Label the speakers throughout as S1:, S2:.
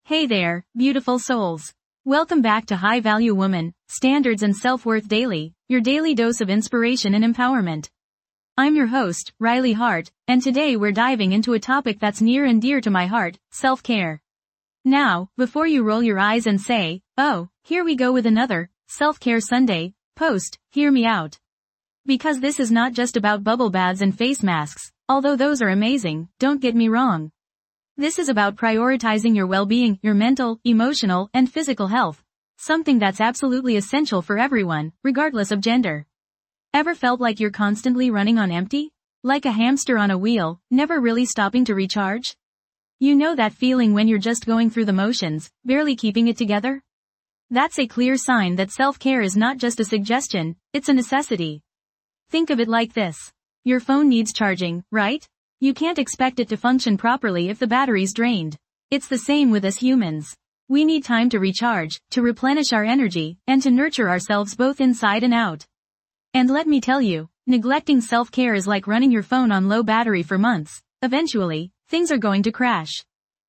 S1: Hey there, beautiful souls. Welcome back to High Value Woman, Standards and Self-Worth Daily, your daily dose of inspiration and empowerment. I'm your host, Riley Hart, and today we're diving into a topic that's near and dear to my heart, self-care. Now, before you roll your eyes and say, oh, here we go with another, Self-Care Sunday, post, hear me out. Because this is not just about bubble baths and face masks, although those are amazing, don't get me wrong. This is about prioritizing your well-being, your mental, emotional, and physical health. Something that's absolutely essential for everyone, regardless of gender. Ever felt like you're constantly running on empty? Like a hamster on a wheel, never really stopping to recharge? You know that feeling when you're just going through the motions, barely keeping it together? That's a clear sign that self-care is not just a suggestion, it's a necessity. Think of it like this. Your phone needs charging, right? You can't expect it to function properly if the battery's drained. It's the same with us humans. We need time to recharge, to replenish our energy, and to nurture ourselves both inside and out. And let me tell you, neglecting self-care is like running your phone on low battery for months. Eventually, things are going to crash.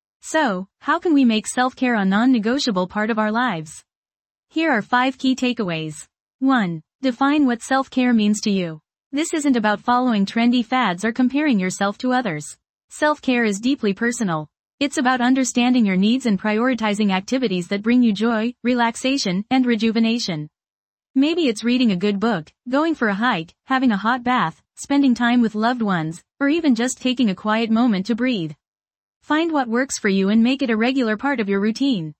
S1: So, how can we make self-care a non-negotiable part of our lives? Here are 5 key takeaways. 1. Define what self-care means to you. This isn't about following trendy fads or comparing yourself to others. Self-care is deeply personal. It's about understanding your needs and prioritizing activities that bring you joy, relaxation, and rejuvenation. Maybe it's reading a good book, going for a hike, having a hot bath, spending time with loved ones, or even just taking a quiet moment to breathe. Find what works for you and make it a regular part of your routine.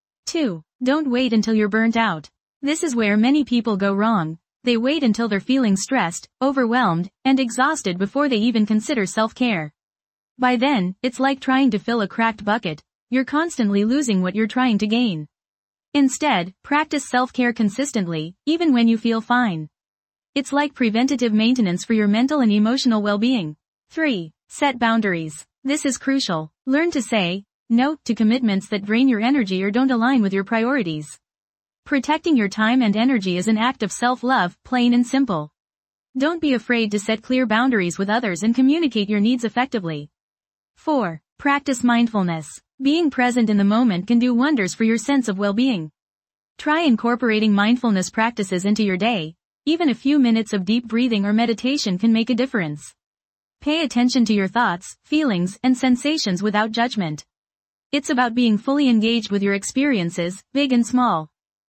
S1: 2. Don't wait until you're burnt out. This is where many people go wrong. They wait until they're feeling stressed, overwhelmed, and exhausted before they even consider self-care. By then, it's like trying to fill a cracked bucket. You're constantly losing what you're trying to gain. Instead, practice self-care consistently, even when you feel fine. It's like preventative maintenance for your mental and emotional well-being. 3. Set boundaries. This is crucial. Learn to say no to commitments that drain your energy or don't align with your priorities. Protecting your time and energy is an act of self-love, plain and simple. Don't be afraid to set clear boundaries with others and communicate your needs effectively. 4. Practice mindfulness. Being present in the moment can do wonders for your sense of well-being. Try incorporating mindfulness practices into your day. Even a few minutes of deep breathing or meditation can make a difference. Pay attention to your thoughts, feelings, and sensations without judgment. It's about being fully engaged with your experiences, big and small.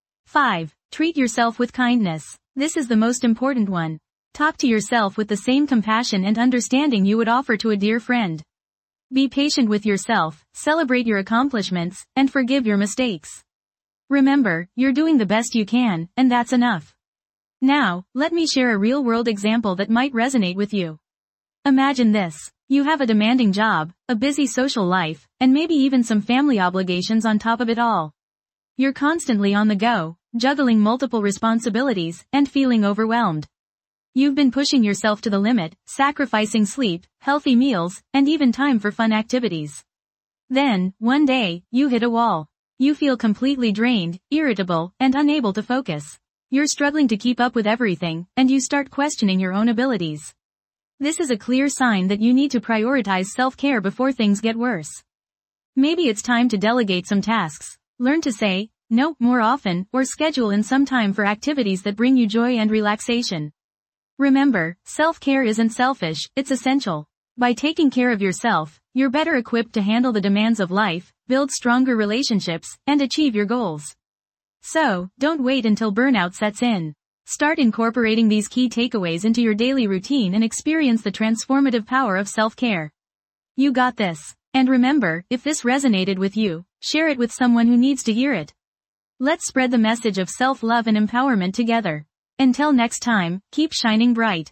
S1: 5. Treat yourself with kindness. This is the most important one. Talk to yourself with the same compassion and understanding you would offer to a dear friend. Be patient with yourself, celebrate your accomplishments, and forgive your mistakes. Remember, you're doing the best you can, and that's enough. Now, let me share a real-world example that might resonate with you. Imagine this. You have a demanding job, a busy social life, and maybe even some family obligations on top of it all. You're constantly on the go, juggling multiple responsibilities, and feeling overwhelmed. You've been pushing yourself to the limit, sacrificing sleep, healthy meals, and even time for fun activities. Then, one day, you hit a wall. You feel completely drained, irritable, and unable to focus. You're struggling to keep up with everything, and you start questioning your own abilities. This is a clear sign that you need to prioritize self-care before things get worse. Maybe it's time to delegate some tasks. Learn to say no more often, or schedule in some time for activities that bring you joy and relaxation. Remember, self-care isn't selfish, it's essential. By taking care of yourself, you're better equipped to handle the demands of life, build stronger relationships, and achieve your goals. So, don't wait until burnout sets in. Start incorporating these key takeaways into your daily routine and experience the transformative power of self-care. You got this. And remember, if this resonated with you, share it with someone who needs to hear it. Let's spread the message of self-love and empowerment together. Until next time, keep shining bright.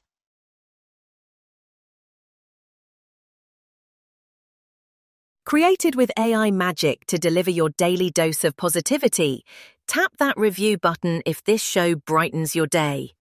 S2: Created with AI magic to deliver your daily dose of positivity, tap that review button if this show brightens your day.